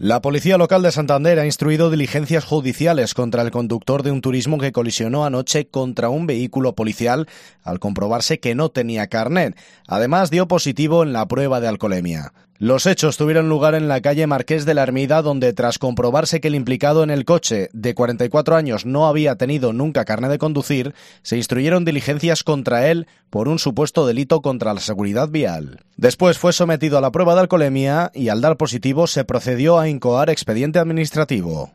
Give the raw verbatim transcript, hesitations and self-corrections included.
La policía local de Santander ha instruido diligencias judiciales contra el conductor de un turismo que colisionó anoche contra un vehículo policial al comprobarse que no tenía carnet. Además, dio positivo en la prueba de alcoholemia. Los hechos tuvieron lugar en la calle Marqués de la Ermida, donde tras comprobarse que el implicado en el coche, de cuarenta y cuatro años, no había tenido nunca carnet de conducir, se instruyeron diligencias contra él por un supuesto delito contra la seguridad vial. Después fue sometido a la prueba de alcoholemia y al dar positivo se procedió a incoar expediente administrativo.